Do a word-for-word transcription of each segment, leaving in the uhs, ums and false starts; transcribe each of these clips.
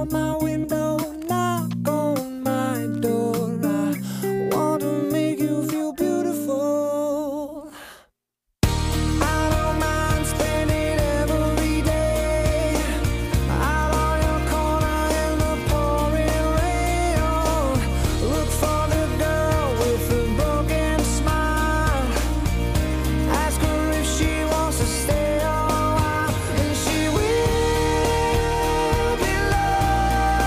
out my window, knock on my door. I want to make you feel beautiful. I don't mind spending every day out on your corner in the pouring rain. Oh, look for the girl with the broken smile. Ask her if she wants to stay a while, and she will be loved.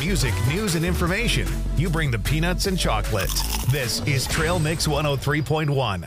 music, news, and information. You bring the peanuts and chocolate. This is Trail Mix one oh three point one.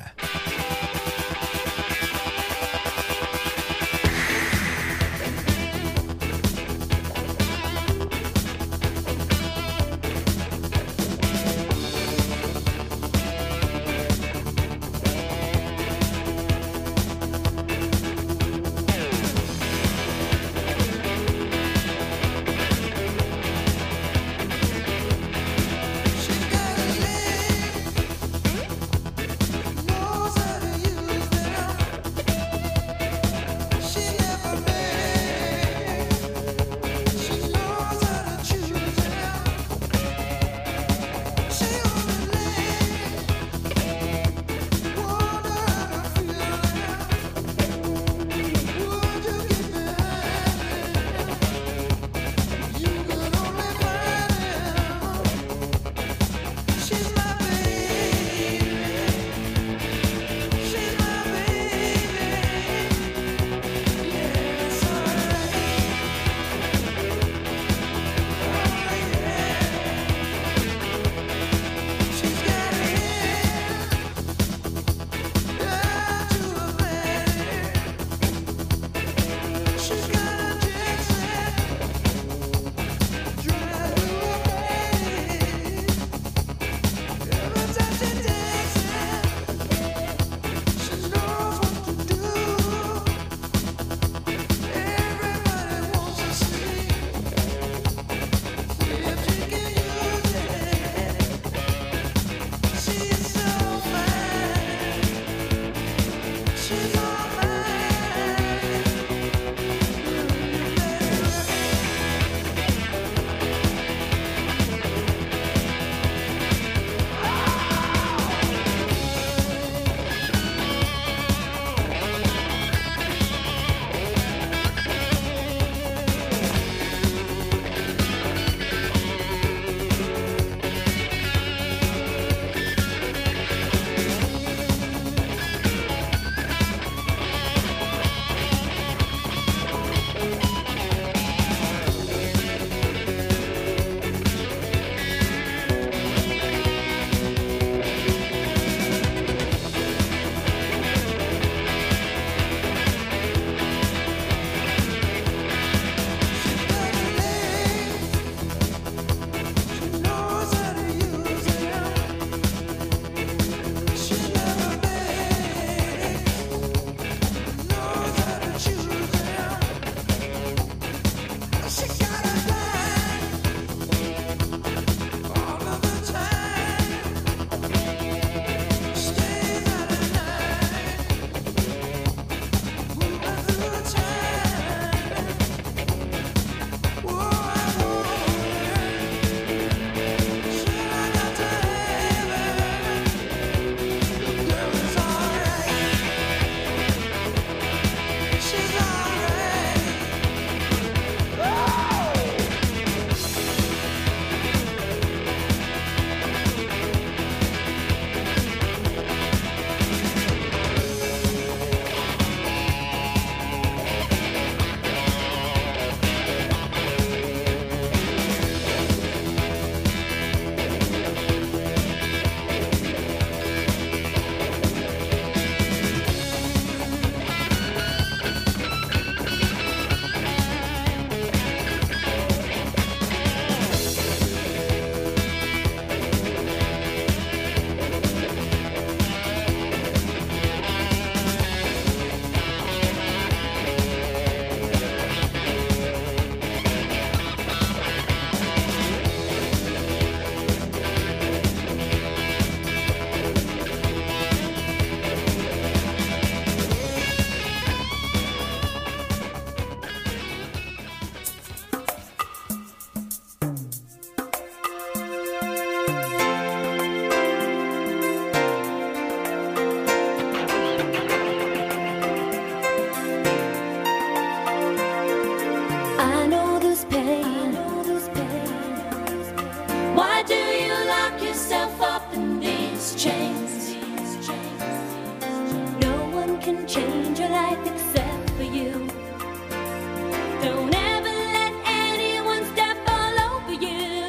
Don't ever let anyone step all over you.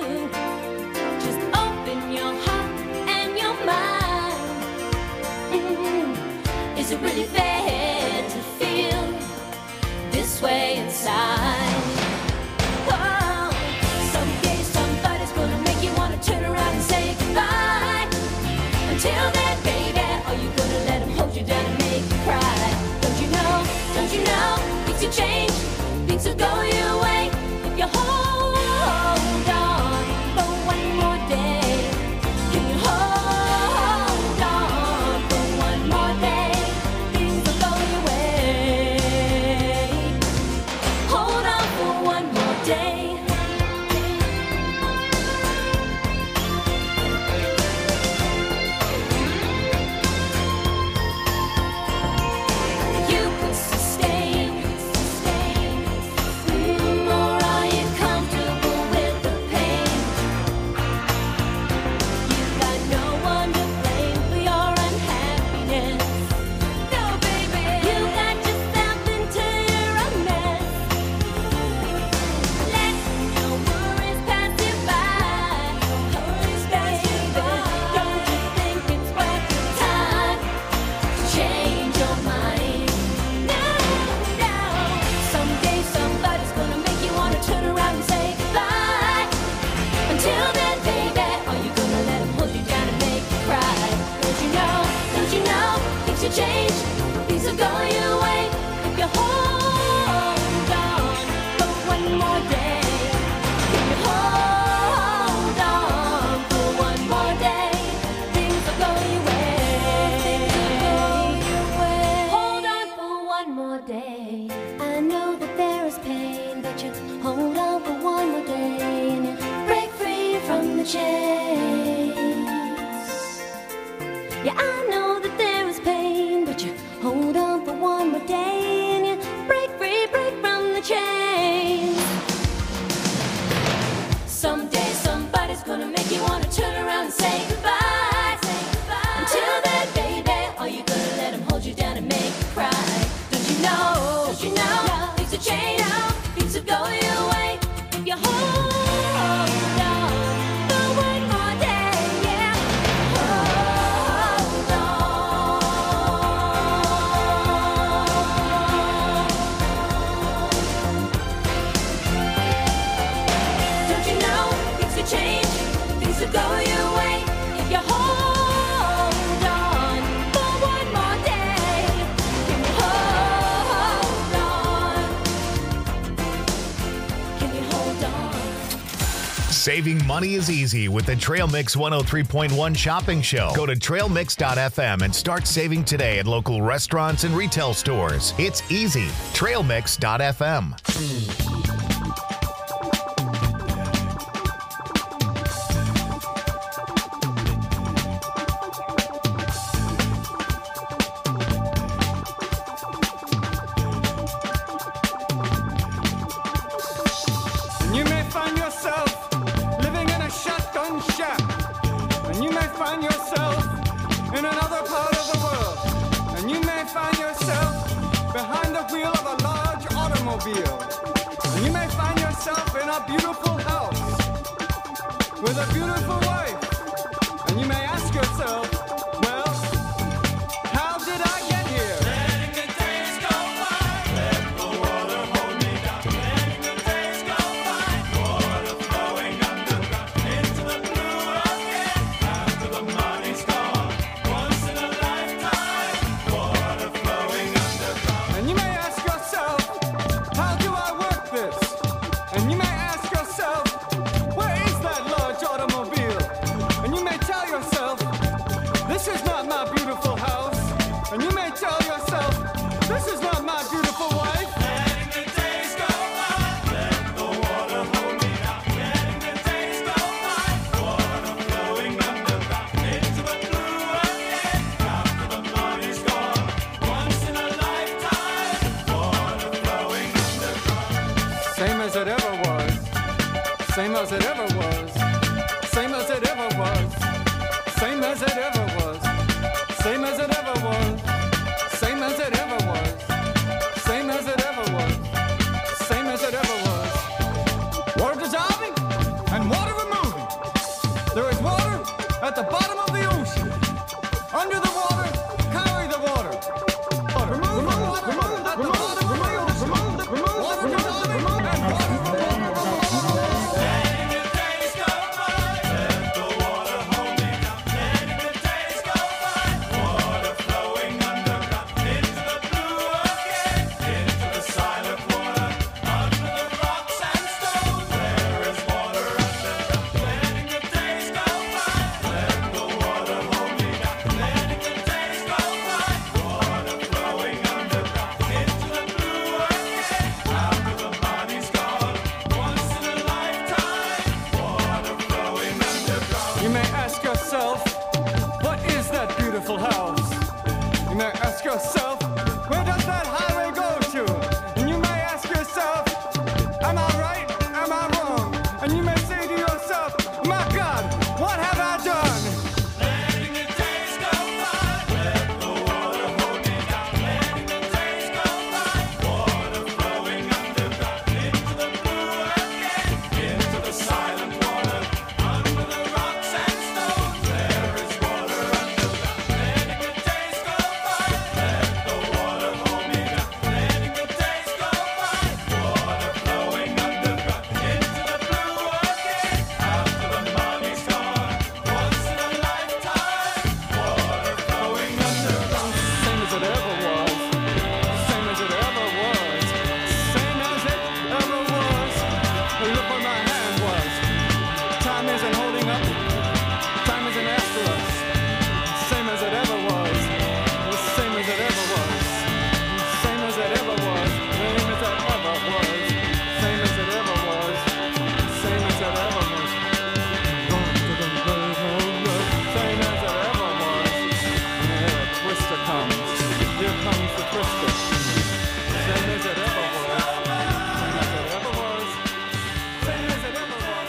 it really fair to feel this way inside? Oh, someday somebody's gonna make you wanna turn around and say goodbye. Until then, baby, are you gonna let him hold you down and make you cry? Don't you know, don't you know, things will change, things will go your way if you hold on for one more day. Can you hold on for one more day? Things will go your way. Hold on for one more day. You could sustain, sustain, mm, or are you comfortable with the pain? You got no one to blame for your unhappiness. No, baby, you got yourself into your own mess. Let no worries pass you by. Worries pass you by. Don't you think it's worth your time to change your mind? No, no. Someday somebody's gonna make you wanna turn around and say goodbye. Until then, baby, are you gonna let him hold you down and make you cry? Don't you know, don't you know, things will change, things will go your way if you hold on for one more day. If you hold on for one more day, things will go your way. Hold on for one more day. I know that there is pain, but you hold on for one more day and you break free from the chains. Yeah, I know that there is pain, but you hold on for one more day and you break free, break from the chains. Someday somebody's gonna make you wanna turn around and say goodbye. Until then, baby, are you gonna let him hold you down and make you cry? Don't you know, don't you know, things will change, things will go your way if you hold on for one more day, yeah. Hold on. Don't you know, things will change, things will go your way if you hold on for one more day. Can you hold on? Can you hold on? Saving money is easy with the Trail Mix one oh three point one shopping show. Go to trail mix dot f m and start saving today at local restaurants and retail stores. It's easy. trail mix dot f m. You may find yourself living in a shotgun shack, and you may find yourself in another part of the world, and you may find yourself behind the wheel of a large automobile, and you may find yourself in a beautiful house with a beautiful wife, and you may ask yourself, well, how did I get here? Letting the days go by, let the water hold me down. Letting the days go by, water flowing underground into the blue again. After the money's gone, once in a lifetime, water flowing underground. And you may ask yourself, how do I work this? And you may ask yourself, where is that large automobile? And you may tell yourself, this is not my beautiful house. And you may tell yourself, this is not my beautiful wife. Letting the days go by, let the water hold me down. Letting the days go by, water flowing underground into the blue again. After the money's gone, once in a lifetime, water flowing underground. Same as it ever was. Same as it ever was. Same as it ever was. Same as it ever was. Same as it ever was. Same as it ever was. Same as it ever was. Same as it ever was. Water dissolving and water removing. There is water at the bottom of the ocean. Under the water, carry the water. ask yourself, where does that highway go to? And you may ask yourself, am I right? Am I wrong? And you may say to yourself, my God, what have I done? Letting the days go by, let the water hold me down. Letting the days go by, water flowing underground into the blue again, into the silent water, under the rocks and stones. There is water underground. Letting the days go by, let the water hold me down. Letting the days go by, water flowing underground into the blue again, after the money's gone. Once in a lifetime, water flowing underground. Same as it ever was. Same as it ever was. Same as it ever was. Look where my hand was. Time isn't holding up. Time isn't after us. Same as it ever was. Same as it ever was. Same as it ever was. Same as it ever was. Same as it ever was. Same as it ever was. Same as it ever was. Yeah, Twister comes. Here comes the Twister. Same as it ever was. Same as it ever was. Same as it ever was.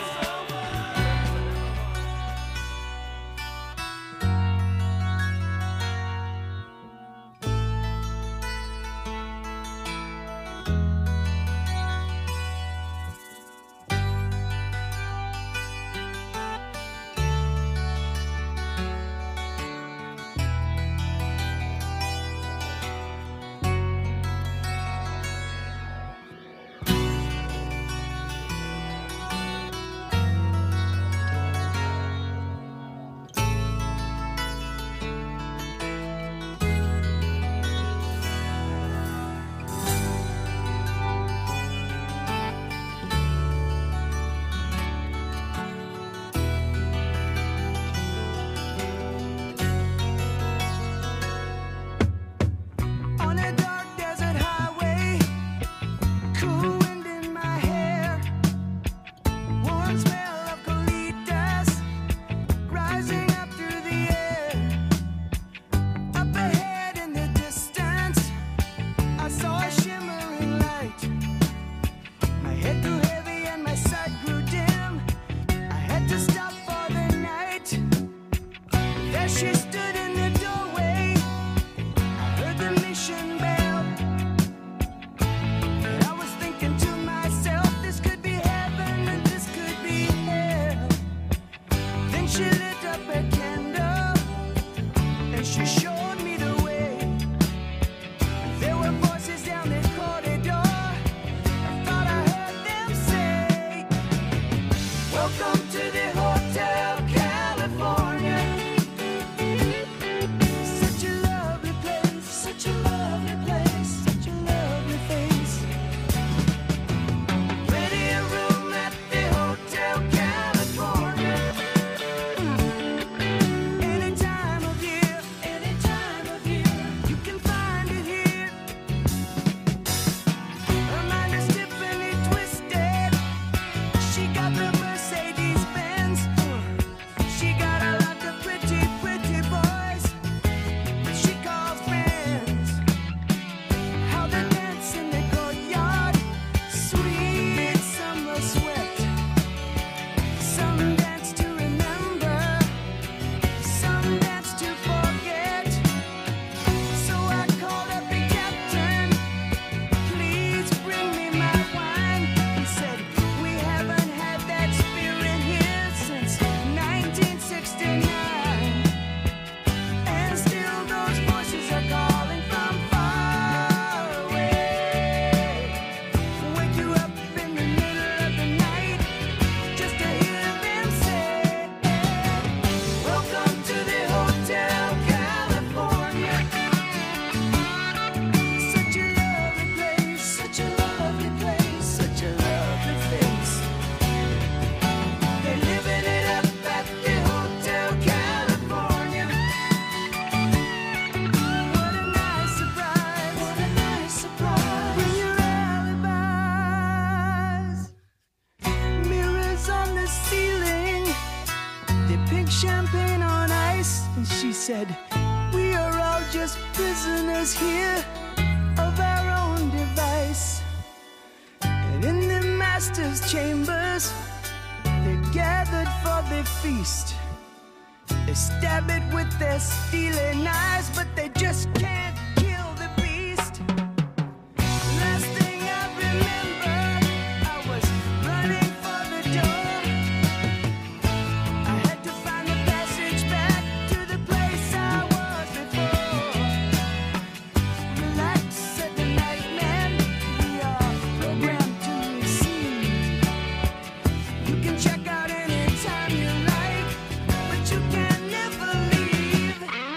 On a dark desert highway, cool wind in my hair, warm smell of colitas rising up through the air. Up ahead in the distance, I saw a shimmering light. My head grew heavy and my sight grew dim. I had to stop for the night. There she stood in the doorway. I heard the mission bell, and I was thinking to myself, this could be heaven and this could be hell. Then she lit up a candle, and she showed me the way. There were voices down the corridor. I thought I heard them say, welcome to the Hotel California. Such a lovely place, such a lovely place, such a lovely face. Plenty of room at the Hotel California. Any time of year, any time of year, you can find it here. Her mind is Tiffany twisted. She got the Mercedes Benz. She got a lot of pretty, pretty boys that she calls friends. How they dance in the courtyard, sweet summer sweat. Some dance to remember, some dance to forget. So I called up the captain, please bring me my wine. He said, we haven't had that spirit here since nineteen sixty-nine. And still those voices are calling from far away. Wake you up in the middle of the night just to hear them say, welcome to the Hotel California. Such a lovely place, such a lovely place, such a lovely face. They're living it up at the Hotel California. What a nice surprise, what a nice surprise. Bring your alibis. Mirrors on the ceiling, the pink champagne on ice. And she said, we are all just prisoners prisoners here of our own device. And in the master's chambers, they're gathered for their feast. They stab it with their steely knives, but they just can't kill the beast. Last thing I remember, I was running for the door. I had to find the passage back to the place I was before. Relax, said the night man, we are programmed to receive. You can check out anytime you like, but you can never leave.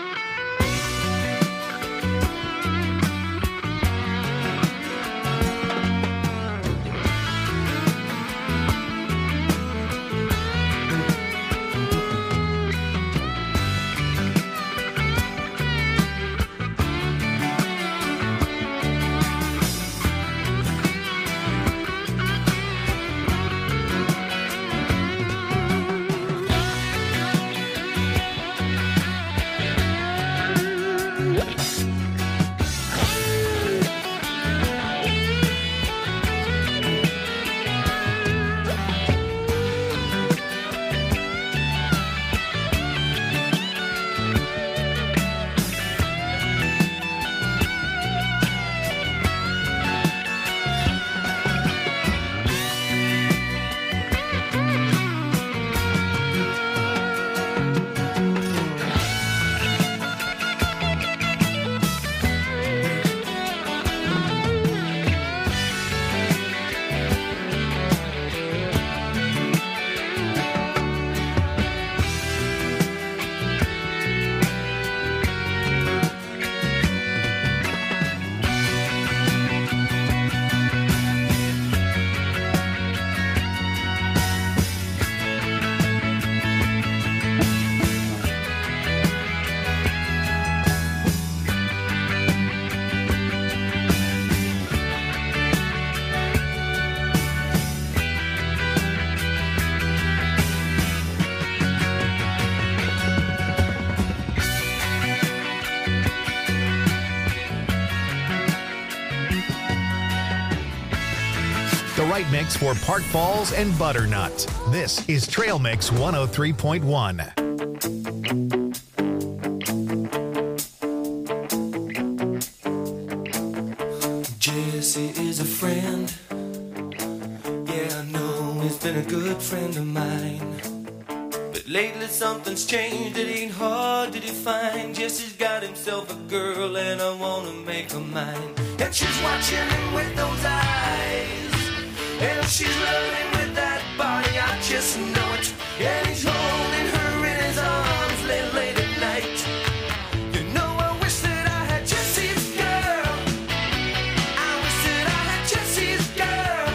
The right mix for Park Falls and Butternut. This is Trail Mix one oh three point one. Jesse is a friend. Yeah, I know he's been a good friend of mine. But lately something's changed, it ain't hard to define. Jesse's got himself a girl and I wanna make her mine. And she's watching him with those eyes, and she's loving with that body, I just know it. And he's holding her in his arms late, late at night. You know I wish that I had Jesse's girl. I wish that I had Jesse's girl.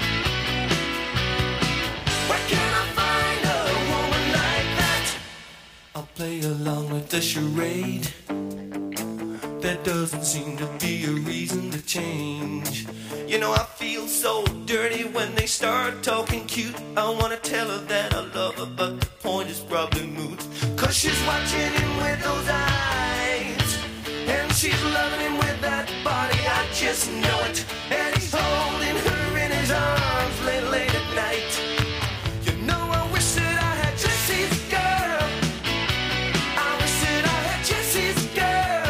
Where can I find a woman like that? I'll play along with the charade. There doesn't seem to be a reason to change. You know I feel so dirty when they start talking cute. I wanna tell her that I love her, but the point is probably moot. Cause she's watching him with those eyes, and she's loving him with that body, I just know it. And he's holding her in his arms late, late at night. You know I wish that I had Jesse's girl. I wish that I had Jesse's girl.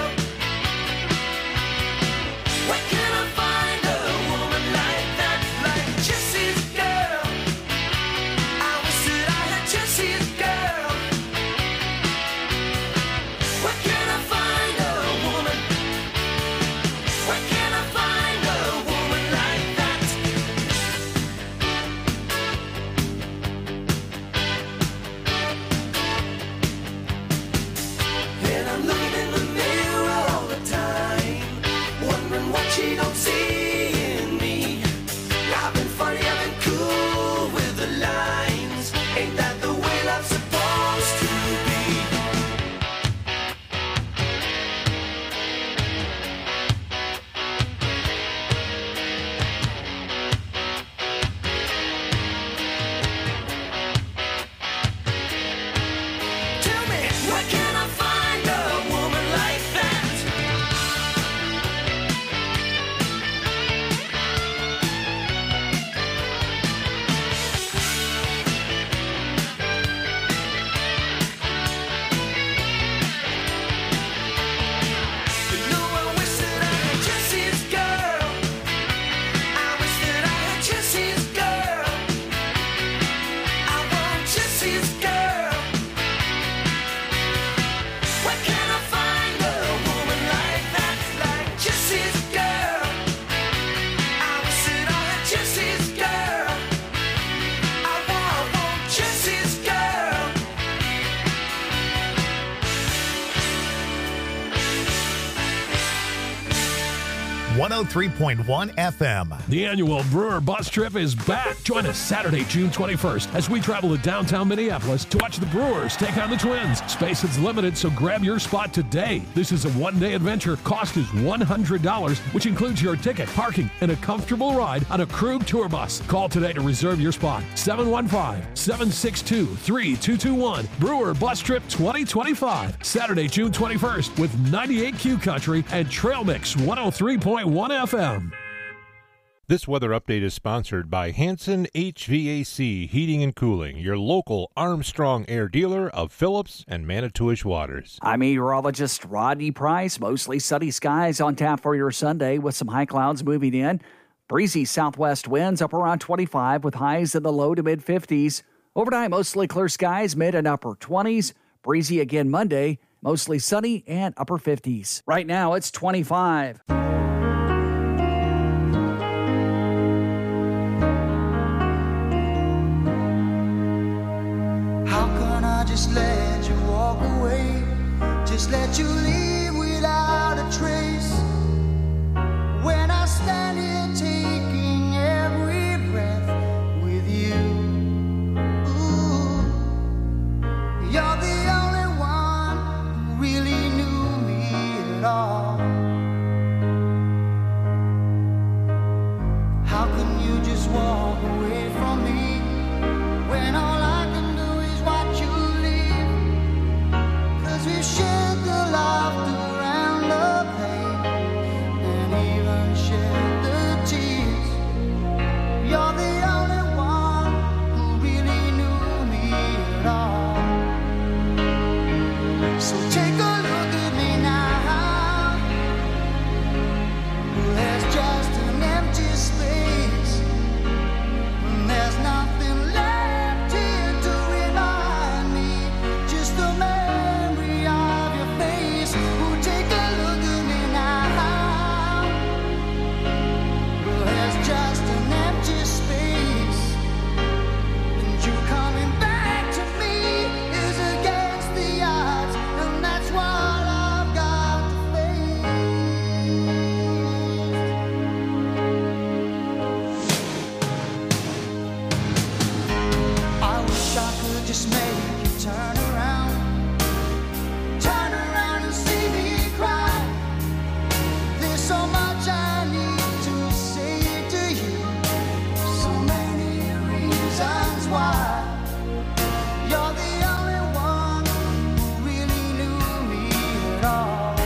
Where can I find a woman like that, like Jesse's girl? I wish that I had Jesse's girl. Where can I find a woman? Where can I find a woman one oh three point one F M. The annual Brewer Bus Trip is back. Join us Saturday, June twenty-first, as we travel to downtown Minneapolis to watch the Brewers take on the Twins. Space is limited, so grab your spot today. This is a one-day adventure. Cost is one hundred dollars, which includes your ticket, parking, and a comfortable ride on a Krug tour bus. Call today to reserve your spot. seven one five, seven six two, three two two one. Brewer Bus Trip twenty twenty-five. Saturday, June twenty-first, with ninety-eight Q Country and Trail Mix one oh three point one F M. This weather update is sponsored by Hanson H V A C Heating and Cooling, your local Armstrong Air dealer of Phillips and Manitowish Waters. I'm meteorologist Rodney Price. Mostly sunny skies on tap for your Sunday with some high clouds moving in. Breezy southwest winds up around twenty-five with highs in the low to mid fifties. Overnight, mostly clear skies, mid and upper twenties. Breezy again Monday, mostly sunny and upper fifties. Right now, it's twenty-five. Just let you walk away, just let you leave without a trace. When I stand here taking every breath with you, ooh, you're the only one who really knew me at all. How can you just walk away from me when all I can do is watch you? We shared the laughter and the pain, and even shared the tears. You're the only one who really knew me at all. So take a look at me now. There's just an empty space, and there's nothing left here to remind me. Just a man. Just make you turn around, turn around and see me cry. There's so much I need to say to you, so many reasons why. You're the only one who really knew me at all.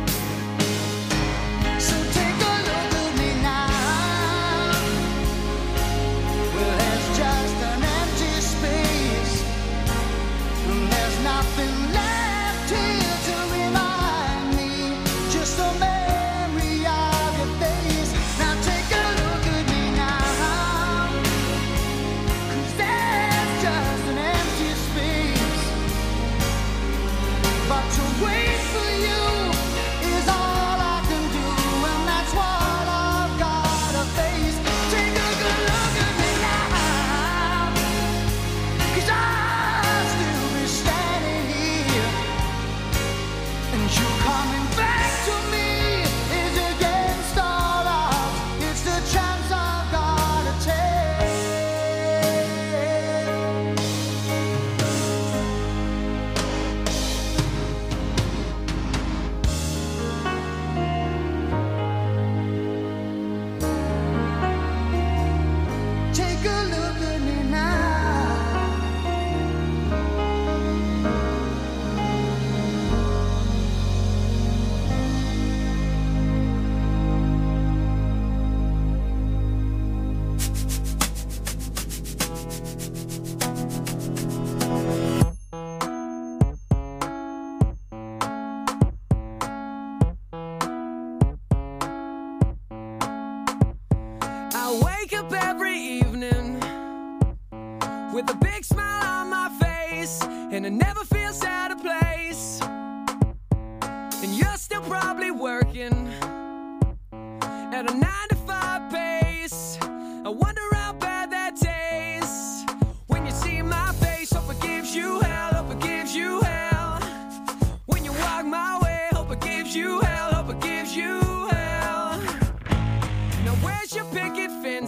So take a look at me now. Well, there's just an empty space. There's nothing left here to remind me, just a memory of your face. Now take a look at me now, 'cause there's just an empty space. But to wait for you is all I can do, and that's what I've got to face. Take a good look at me now, 'cause I you coming back to me is against all odds. It's the chance I've gotta take. Take a look at me now. With a big smile on my face, and it never feels out of place. And you're still probably working at a nine to five pace. I wonder how bad that tastes when you see my face. Hope it gives you hell, hope it gives you hell. When you walk my way, hope it gives you hell, hope it gives you hell.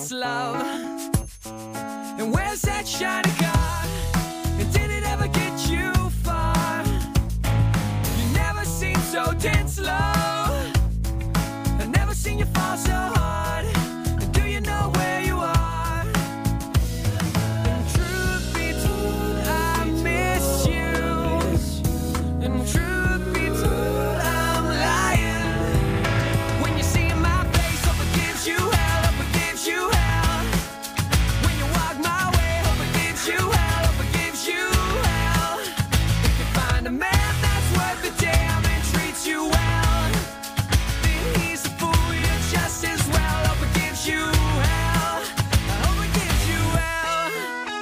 this love? And where's that shiny car? And did it ever get you far? You never seem so tense, low. I've never seen you fall so hard. And do you know where you are? And truth be told, I miss you. And truth be told, I'm lying. When you see my face, hope it gives you hell, hope it gives you hell. When you walk my way, hope it gives you hell, hope it gives you hell. If you find a man that's worth the damn and treats you well, then he's a fool, you're just as well. Hope it gives you hell, I hope it gives you hell.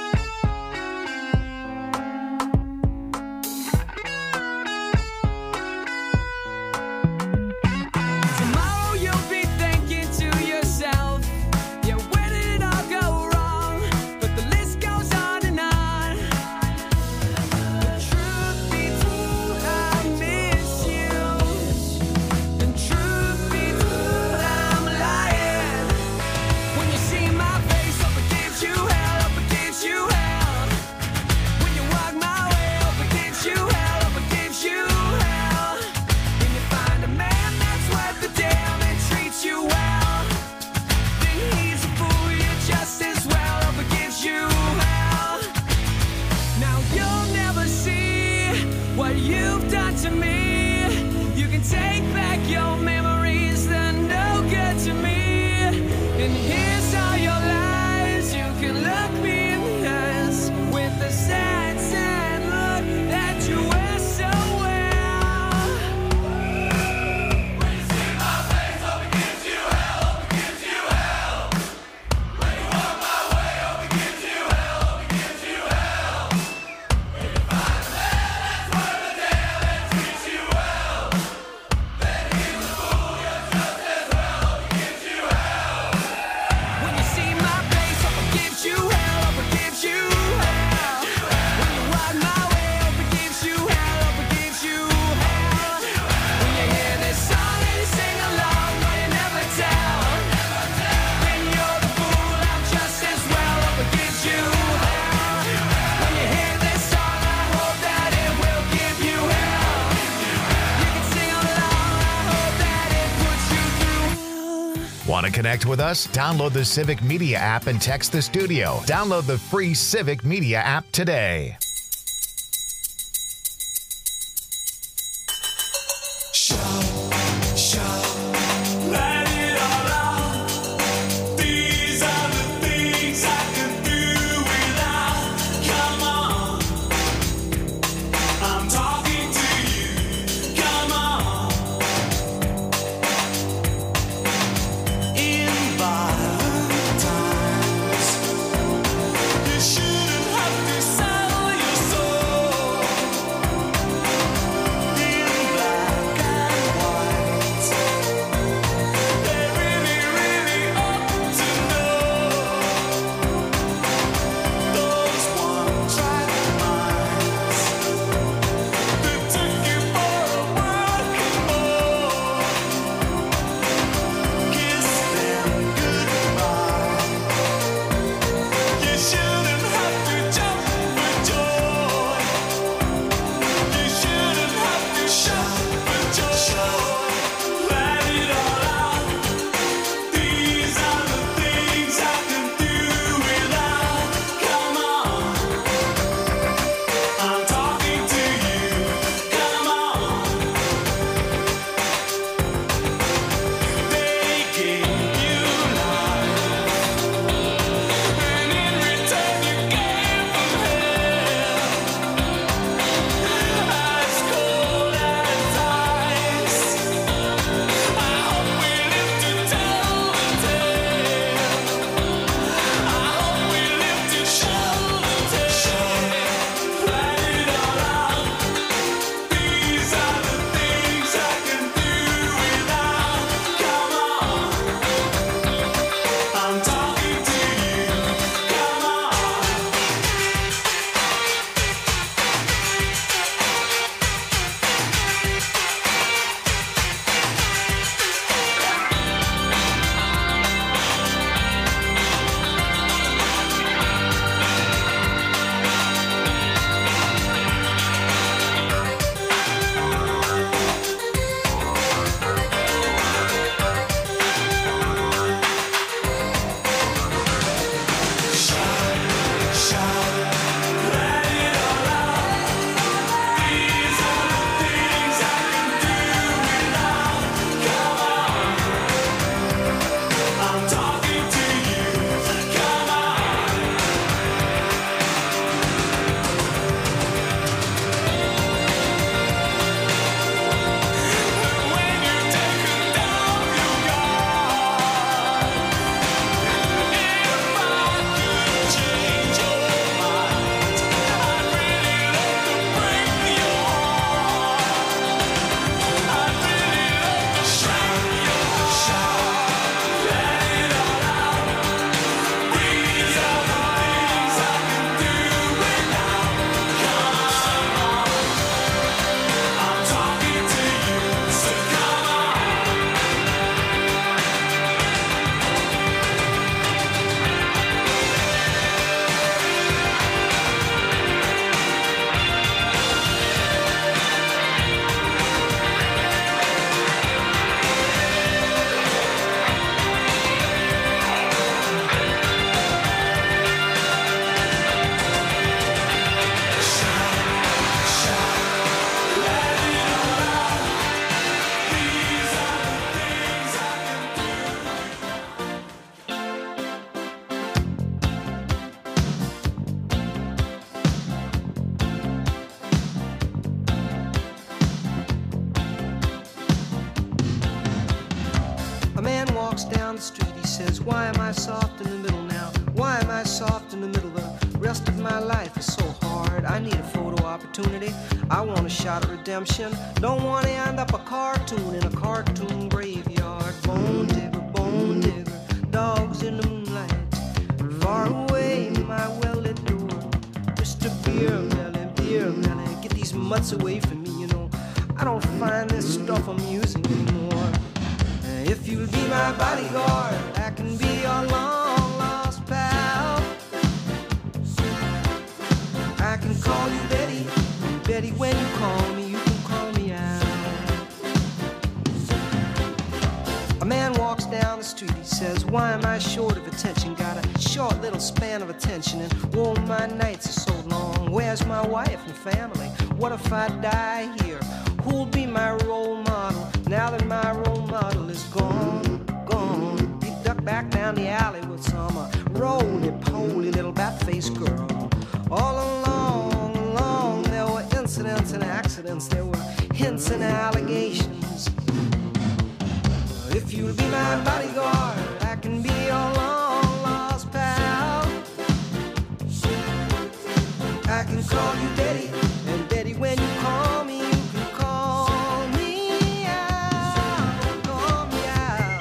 Tomorrow you'll be thinking to yourself, yeah, where did it all go wrong? But the list goes on and on. The truth be told, I miss you. And truth be told, I'm lying. When you see my face, hope it gives you hell, hope it gives you hell. When you walk my way, hope it gives you hell, hope it gives you hell. When you find a man that's worth the damn and treats you well, then he's a fool, you're just as well. Hope it gives you hell. Now you'll never see what you've done to me. You can take back your memories, they're no good to me. And here's all your lies. You can look me in the eyes with the sad, sad look that you wear so well. When you see my face, hope it gives you hell, hope it gives you hell. When you walk my way, hope it gives you hell, hope it gives you hell. When you find a man that's worth the damn and treats you well, then he's a fool, you're just as well. Hope it gives you hell. When you see my face, hope it gives you hell, hope it gives you hell. When you walk my way, hope it gives you hell, hope it gives you hell. When you hear this song and you sing along, no, you never tell. When you're the fool, I'm just as well. Hope it gives you hell. When you hear this song, I hope that it will give you hell. You can sing along, I hope that it puts you through hell. Want to connect with us? Download the Civic Media app and text the studio. Download the free Civic Media app today. Let it all out. These are the things I could do without. Come on, I'm talking to you. Come on. In violent times, you shouldn't have to sell walks down the street, he says, why am I soft in the middle now? Why am I soft in the middle? The rest of my life is so hard. I need a photo opportunity. I want a shot at redemption. Don't want to end up a cartoon in a cartoon graveyard. Bone digger, bone digger, dogs in the moonlight. Far away, my well-lit door. Mister Beer Melly, Beer Melly, get these mutts away from me, you know. I don't find this stuff amusing anymore. If you'll be my bodyguard, I can be your long-lost pal. I can call you Betty, and Betty, when you call me, you can call me out. A man walks down the street, he says, why am I short of attention? Got a short little span of attention, and whoa, my nights are so long. Where's my wife and family? What if I die here? Who'll be my role model now that my role model is gone, gone? He ducked back down the alley with some uh, roly-poly little bat-faced girl. All along, along, there were incidents and accidents. There were hints and allegations. If you'll be my bodyguard, I can be your long-lost pal. I can call you Betty, and Betty, when you call me, you can call me out, call me out.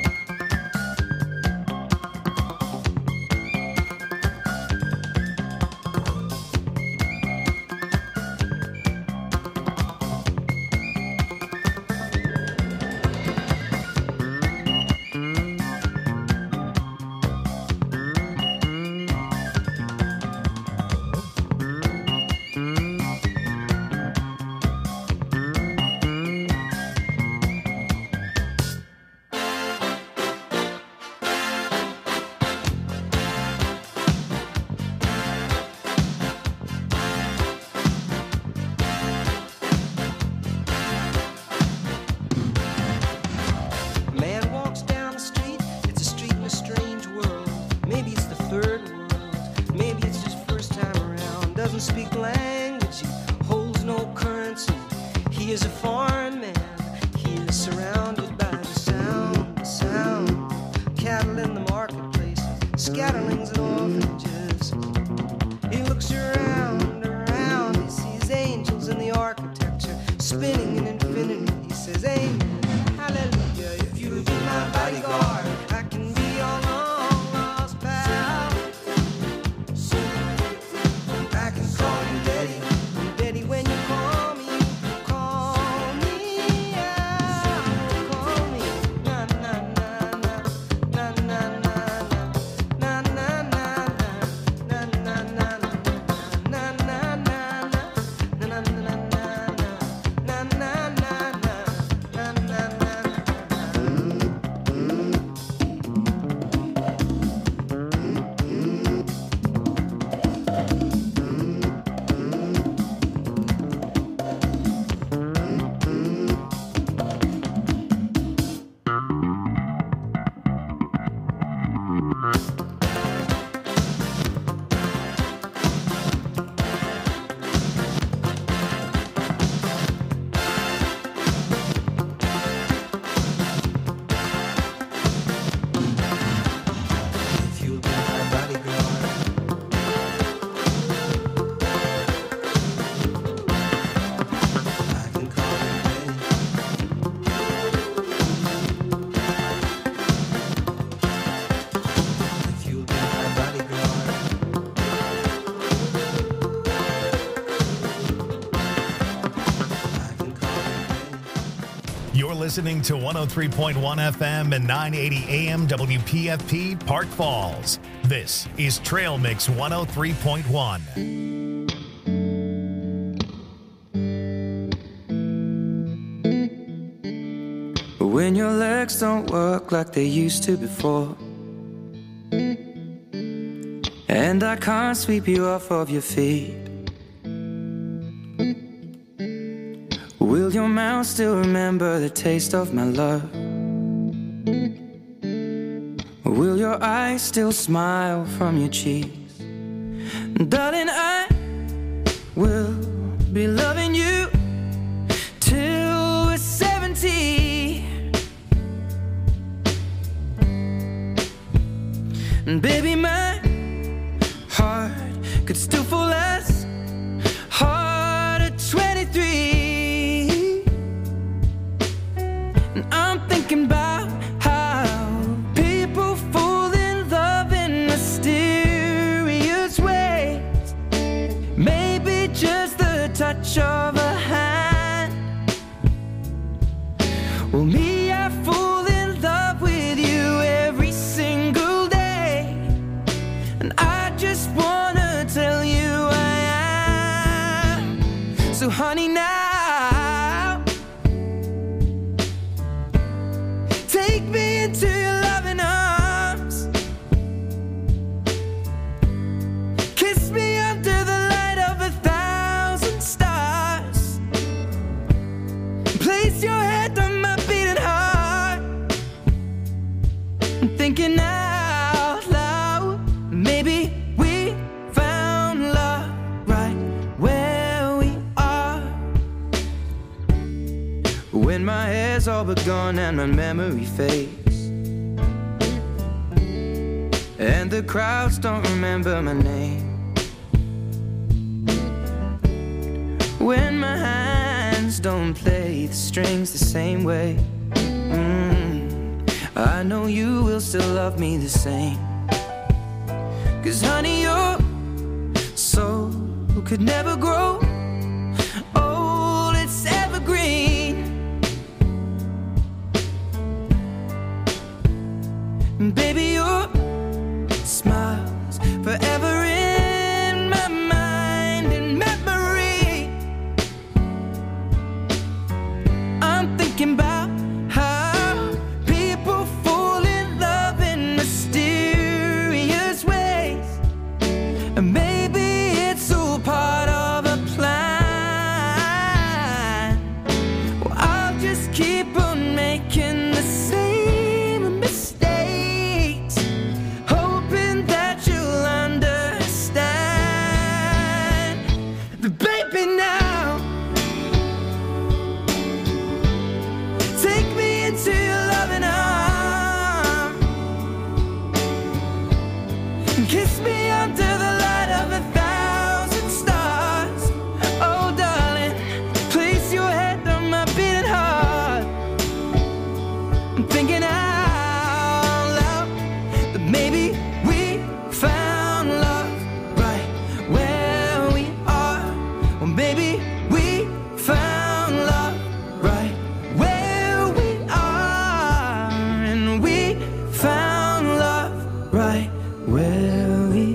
Listening to one oh three point one F M and nine eighty A M W P F P Park Falls. This is Trail Mix one oh three point one. When your legs don't work like they used to before, and I can't sweep you off of your feet, will your mouth still remember the taste of my love? Will your eyes still smile from your cheeks? Darling, I will be loving you till we're seventy. And baby, my heart could still fall as hard at twenty-three. And I'm thinking about how people fall in love in mysterious ways. Maybe just the touch of a hand. Well, me, I fall in love with you every single day. And I just wanna tell you I am. So honey, now take me into your loving arms. Kiss me under the light of a thousand stars. Place your head on my beating heart. I'm thinking out loud, maybe we found love right where we are. When my hair's all but gone and my memory fades, and the crowds don't remember my name. When my hands don't play the strings the same way, mm, I know you will still love me the same. Cause honey, your soul could never grow old, it's evergreen. And baby, your smile's forever in my mind and memory. I'm thinking about how people fall in love in mysterious ways. And maybe it's all part of a plan. Well, I'll just keep on making the same mistakes, hoping that you'll understand. But baby, now take me into your loving arms. And kiss me under the light of a thousand stars. Oh, darling, place your head on my beating heart. I'm thinking out loud that maybe we found love right where we are. Or maybe we found love right where we are. And we found love right where we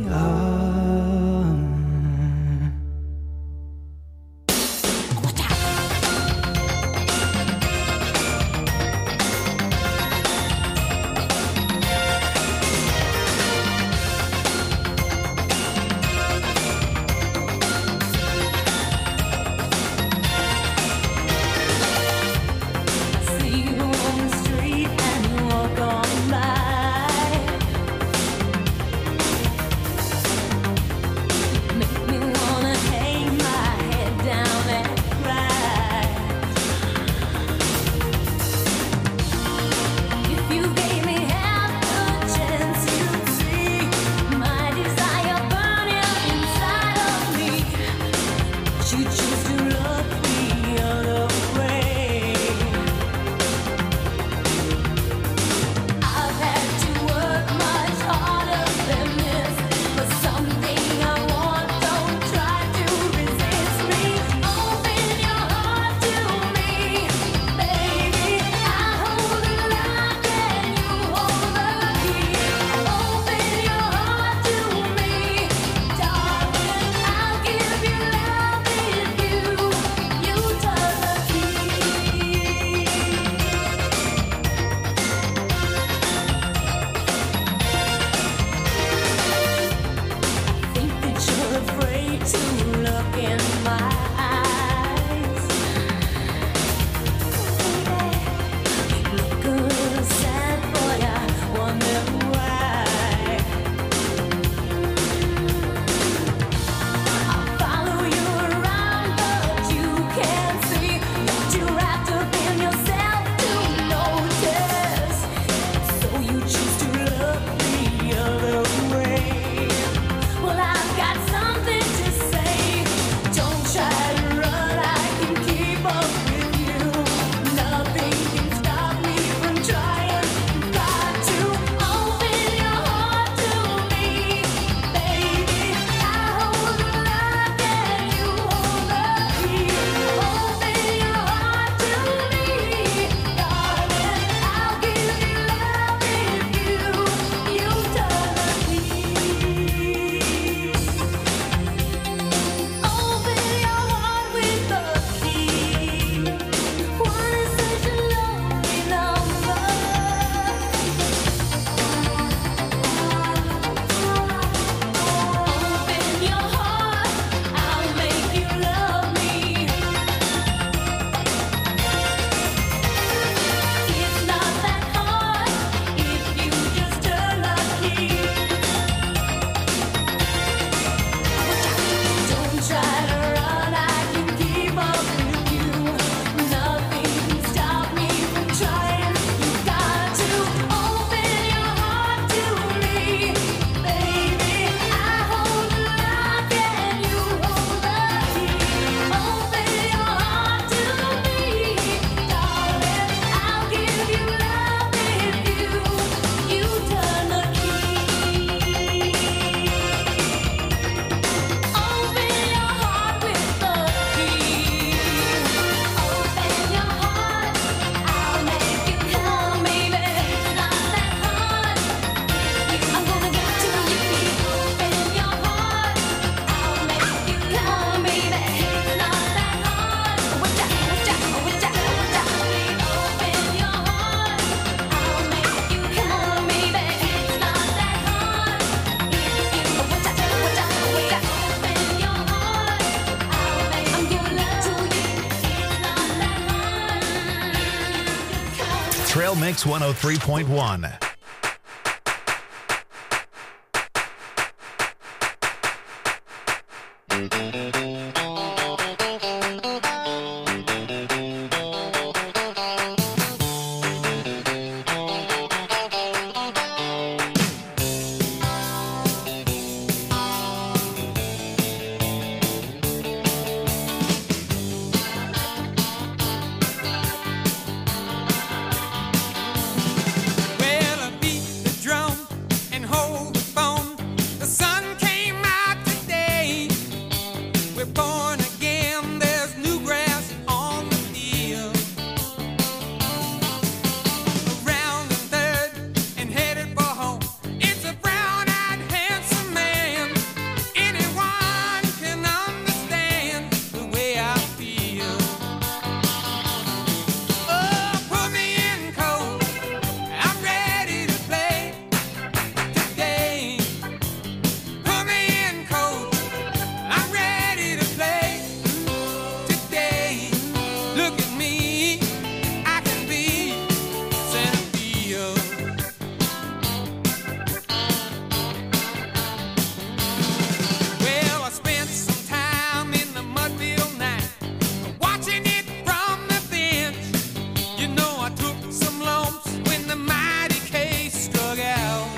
Mix one oh three point one. Well, I beat the drum and hold the phone. The sun came out today. We're born again. There's new grass on the field. Around the third and headed for home. It's a brown-eyed, handsome man. Anyone can understand the way I feel. Oh, put me in cold. I'm ready to play today. Put me in cold. I'm ready to play today. Look at me. I can be center field. Well, I spent some time in the Mudville night, watching it from the bench. You know, I took some lumps when the mighty K struck out.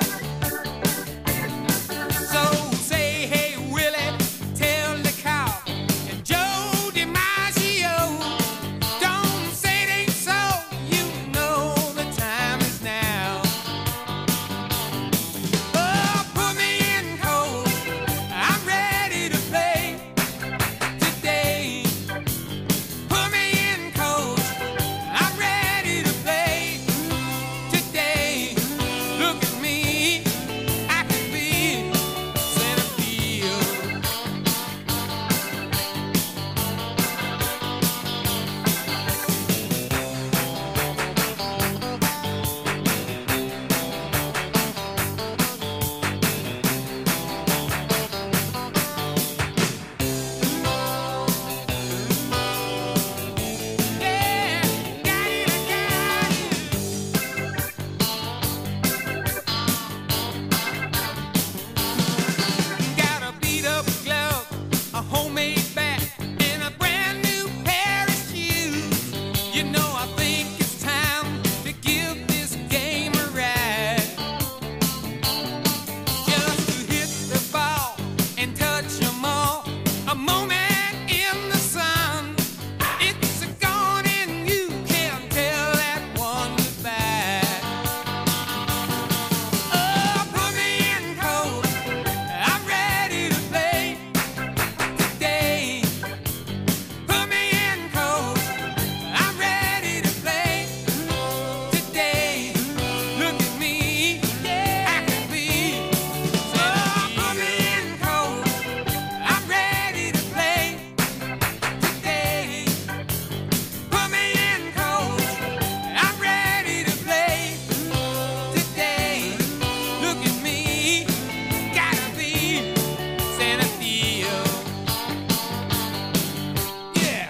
So say, hey, Willie, tell the cow and Joe DiMaggio, don't say it ain't so. You know the time is now. Oh, put me in cold. I'm ready to play today. Put me in cold. I'm ready to play today. Look at me. I can be center field. Yeah, got it, I got it. Got a beat up glove, a homemade bat, and a brand new pair of shoes. You know, I think it's time to give this game a ride. Just to hit the ball and touch 'em all. A moment in the sun. It's gone and you can't tell that one goodbye. Oh, put me in cold. I'm ready to play today. Put me in cold. I'm ready to play today. Look at me. I can be. Oh, put me in cold. I'm ready to play today. Put me in cold. I'm ready to play today. Look at me. Gotta be center field. Yeah.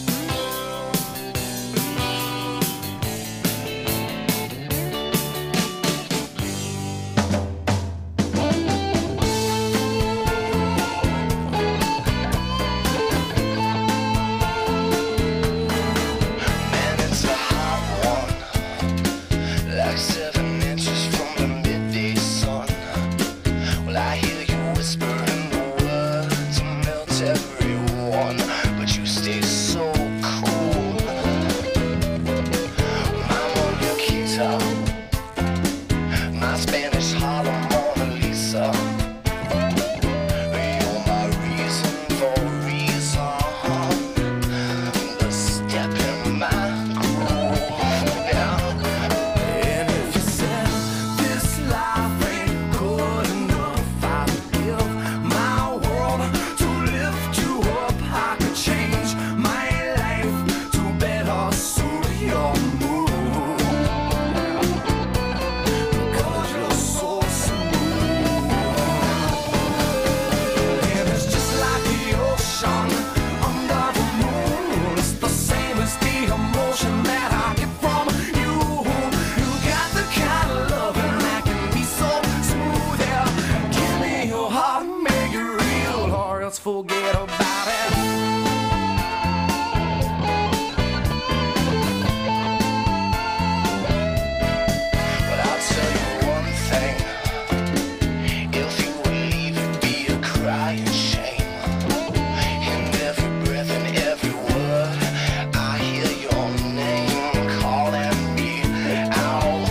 Man, it's a hot one, like seven inches from the midday sun. Well, I hear you whispering the words to melt everyone, but you stay so cool. I'm on your guitar, my Spanish Harlem Mona Lisa. You're my reason for reason. The step in my groove now. And if you said this life ain't good enough, I'd give my world to lift you up. I could change my life to better suit your mood. Because you're forget about it. But I'll tell you one thing. If you would leave, it'd be a crying shame. In every breath and every word, I hear your name calling me out.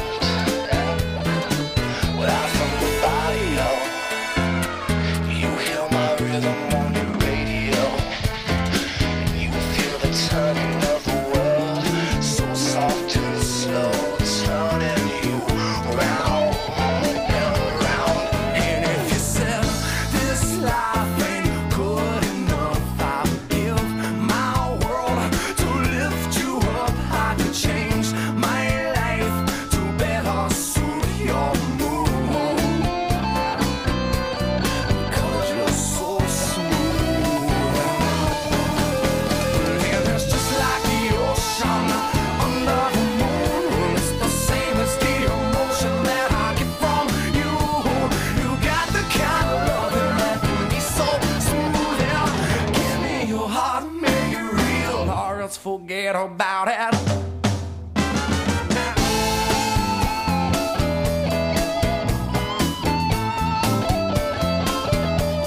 Without from the barrio, you hear my rhythm on the radio. And you feel the turning of the world, so soft and slow, turning you round and round. And if you said this life ain't good enough, I'd give my world to lift you up. I could change my life to better suit your mood. Because you're so smooth. And it's just like the ocean under the moon. It's the same as the emotion that I get from you. You got the kind of loving that can be so smooth. Yeah. Give me your heart, make it real, or else forget about it.